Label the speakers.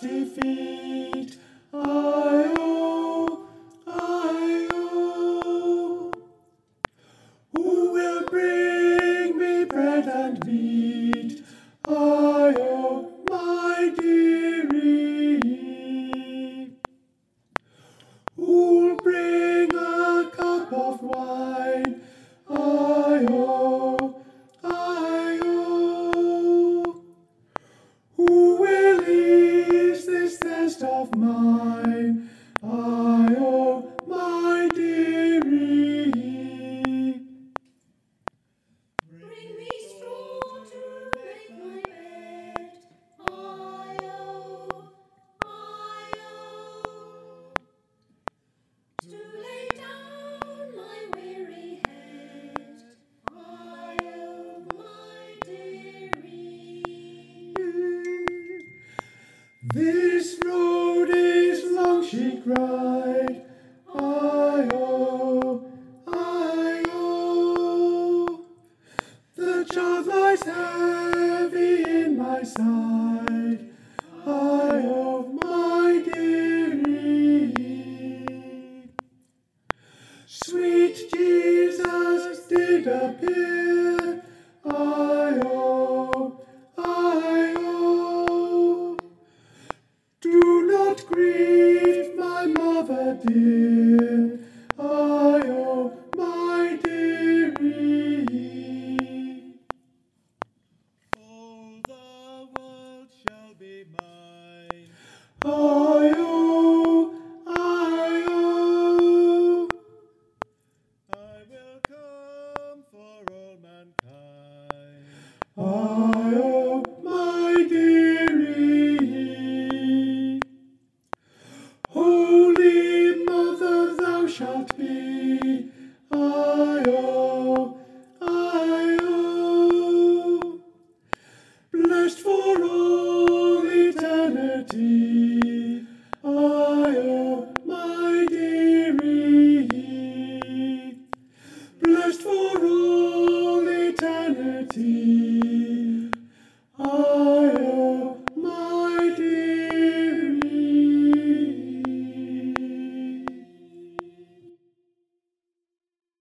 Speaker 1: dusty feet. I-oh, I-oh. Who will bring me bread and meat? I-oh, my dearie. Who'll bring a cup of wine? I-oh, I-oh. Who will ease this thirst of mine? I-oh, my dearie.
Speaker 2: Bring me straw to make my bed. I-oh, I-oh. To lay down my weary head. I-oh, my dearie.
Speaker 1: This road is long, she cried. I-oh, I-oh. The child lies heavy in my side. I-oh, my dearie. Sweet Jesus did appear. I-oh, I-oh. Do not grieve, my mother dear. I-oh, my dearie.
Speaker 3: All the world shall be mine.
Speaker 1: I-oh, I-oh.
Speaker 3: I will come for all mankind.
Speaker 1: I-oh, my dearie. Holy Mother thou shalt be. I-oh, I-oh. Blessed for all eternity.